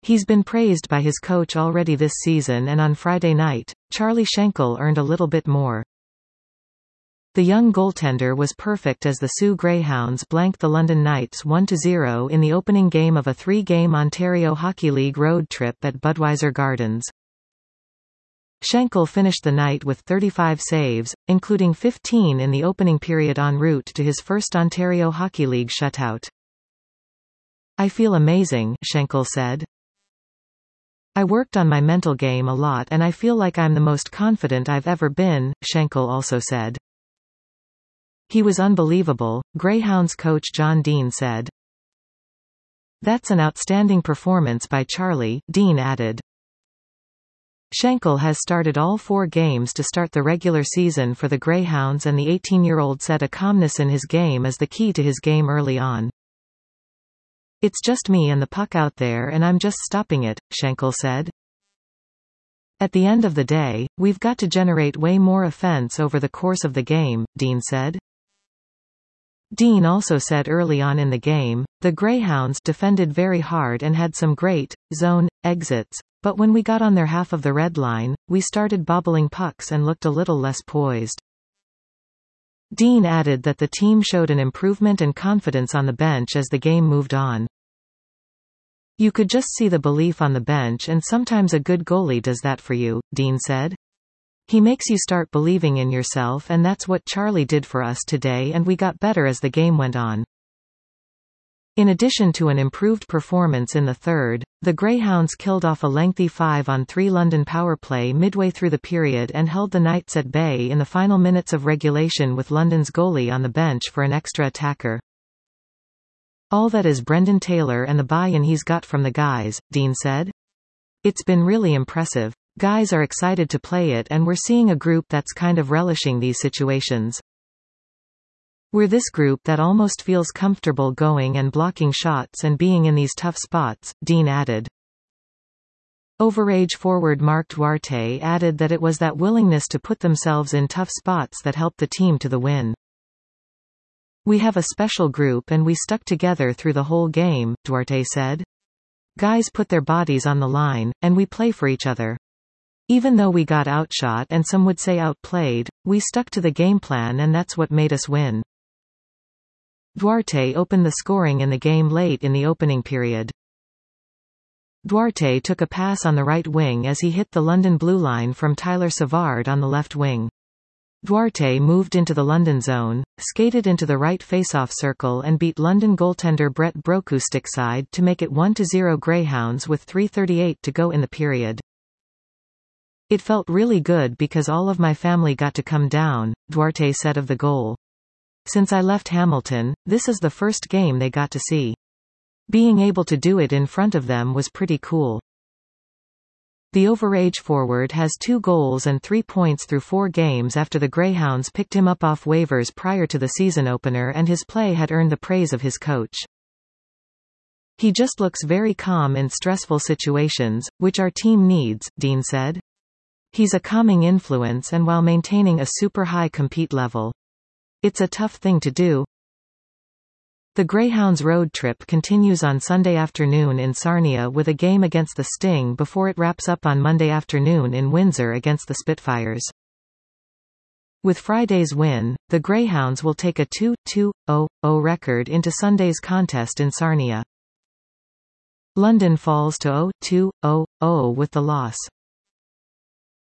He's been praised by his coach already this season, and on Friday night, Charlie Schenkel earned a little bit more. The young goaltender was perfect as the Soo Greyhounds blanked the London Knights 1-0 in the opening game of a 3-game Ontario Hockey League road trip at Budweiser Gardens. Schenkel finished the night with 35 saves, including 15 in the opening period en route to his first Ontario Hockey League shutout. "I feel amazing," Schenkel said. "I worked on my mental game a lot and I feel like I'm the most confident I've ever been," Schenkel also said. "He was unbelievable," Greyhounds coach John Dean said. "That's an outstanding performance by Charlie," Dean added. Schenkel has started all 4 games to start the regular season for the Greyhounds, and the 18-year-old said a calmness in his game is the key to his game early on. "It's just me and the puck out there and I'm just stopping it," Schenkel said. "At the end of the day, we've got to generate way more offense over the course of the game," Dean said. Dean also said early on in the game, the Greyhounds defended very hard and had some great zone exits, but when we got on their half of the red line, we started bobbling pucks and looked a little less poised. Dean added that the team showed an improvement and confidence on the bench as the game moved on. "You could just see the belief on the bench, and sometimes a good goalie does that for you," Dean said. "He makes you start believing in yourself, and that's what Charlie did for us today, and we got better as the game went on." In addition to an improved performance in the third, the Greyhounds killed off a lengthy 5-on-3 London power play midway through the period and held the Knights at bay in the final minutes of regulation with London's goalie on the bench for an extra attacker. "All that is Brendan Taylor and the buy-in he's got from the guys," Dean said. "It's been really impressive. Guys are excited to play it, and we're seeing a group that's kind of relishing these situations. We're this group that almost feels comfortable going and blocking shots and being in these tough spots," Dean added. Overage forward Mark Duarte added that it was that willingness to put themselves in tough spots that helped the team to the win. "We have a special group and we stuck together through the whole game," Duarte said. "Guys put their bodies on the line, and we play for each other. Even though we got outshot and some would say outplayed, we stuck to the game plan and that's what made us win." Duarte opened the scoring in the game late in the opening period. Duarte took a pass on the right wing as he hit the London blue line from Tyler Savard on the left wing. Duarte moved into the London zone, skated into the right face-off circle and beat London goaltender Brett Broku stickside to make it 1-0 Greyhounds with 3:38 to go in the period. "It felt really good because all of my family got to come down," Duarte said of the goal. "Since I left Hamilton, this is the first game they got to see. Being able to do it in front of them was pretty cool." The overage forward has 2 goals and 3 points through 4 games after the Greyhounds picked him up off waivers prior to the season opener, and his play had earned the praise of his coach. "He just looks very calm in stressful situations, which our team needs," Dean said. "He's a calming influence and while maintaining a super high compete level. It's a tough thing to do." The Greyhounds road trip continues on Sunday afternoon in Sarnia with a game against the Sting before it wraps up on Monday afternoon in Windsor against the Spitfires. With Friday's win, the Greyhounds will take a 2-2-0-0 record into Sunday's contest in Sarnia. London falls to 0-2-0-0 with the loss.